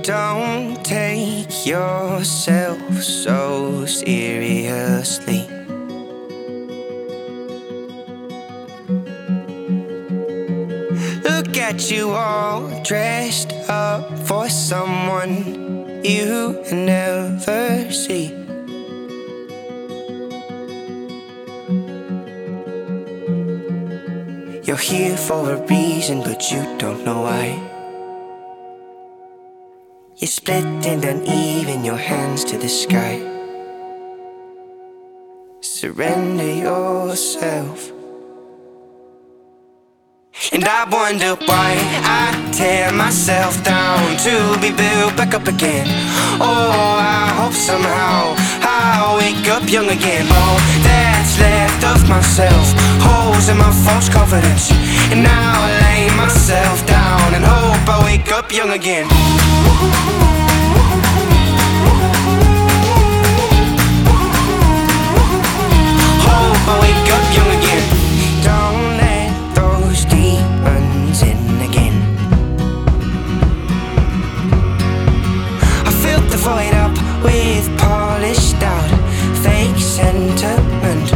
Don't take yourself so seriously. Look at you all dressed up for someone you never see. You're here for a reason, but you don't know why. You're split and uneven, your hands to the sky. Surrender yourself. And I wonder why I tear myself down to be built back up again. Oh, I hope somehow I'll wake up young again. All that's left of myself, holes in my false confidence. And now I lay myself down and hope I wake up young again. Hope I wake up young again. Don't let those demons in again. I filled the void up with polished out fake sentiment.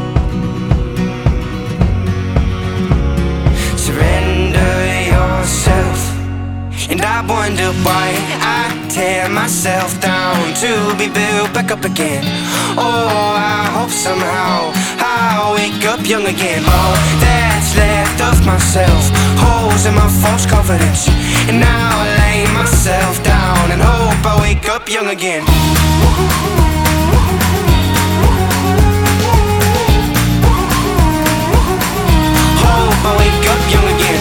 Surrender yourself. And I wonder why I tear myself down to be built back up again. Oh, I hope somehow I'll wake up young again. All that's left of myself, holes in my false confidence. And now I lay myself down and hope I wake up young again. Hope I wake up young again.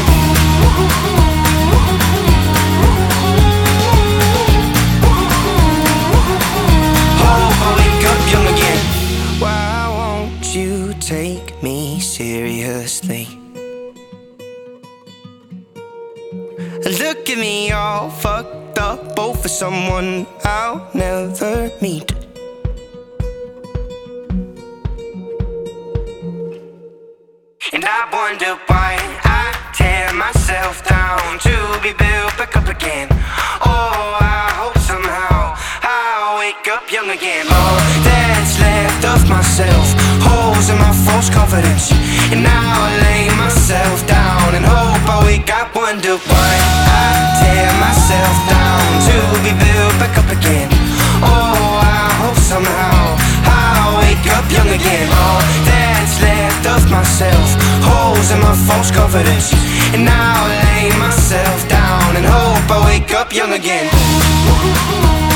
Why won't you take me seriously? Look at me all fucked up over someone I'll never meet. And I wonder why I tear myself down to be built back up again. Oh, I hope somehow I'll wake up young again. All that's left of myself, holes in my false confidence. And now I lay myself down and hope I wake up. Wonder why I tear myself down to be built back up again. Oh, I hope somehow I'll wake up young again. All that's left of myself, holes in my false confidence. And now I lay myself down and hope I wake up young again.